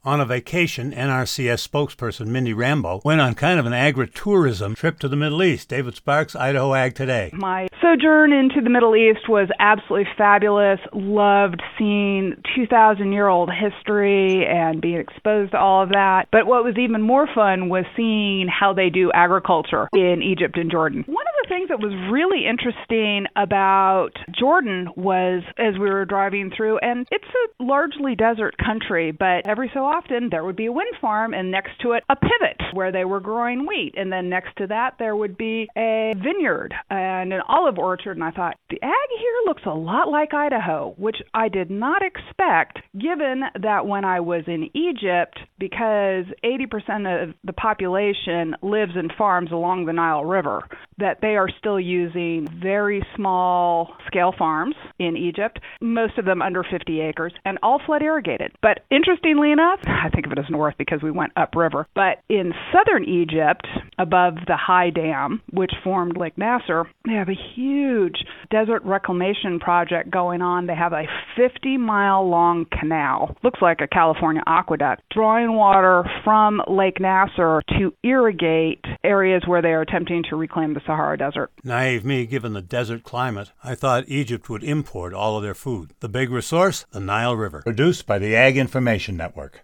On a vacation, NRCS spokesperson Mindy Rambo went on kind of an agritourism trip to the Middle East. David Sparks, Idaho Ag Today. My sojourn into the Middle East was absolutely fabulous. Loved seeing 2,000-year-old history and being exposed to all of that. But what was even more fun was seeing how they do agriculture in Egypt and Jordan. One of the things that was really interesting about Jordan was, as we were driving through, and it's a largely desert country, but every so often there would be a wind farm, and next to it a pivot where they were growing wheat, and then next to that there would be a vineyard and an olive orchard. And I thought, the ag here looks a lot like Idaho, which I did not expect, given that when I was in Egypt, because 80% of the population lives in farms along the Nile River, that they are still using very small scale farms in Egypt, most of them under 50 acres, and all flood irrigated. But interestingly enough, I think of it as north because we went upriver, but in southern Egypt, above the High Dam, which formed Lake Nasser, they have a huge desert reclamation project going on. They have a 50-mile-long canal, looks like a California aqueduct, drawing water from Lake Nasser to irrigate areas where they are attempting to reclaim the Sahara Desert. Naive me, given the desert climate, I thought Egypt would import all of their food. The big resource, the Nile River. Produced by the Ag Information Network.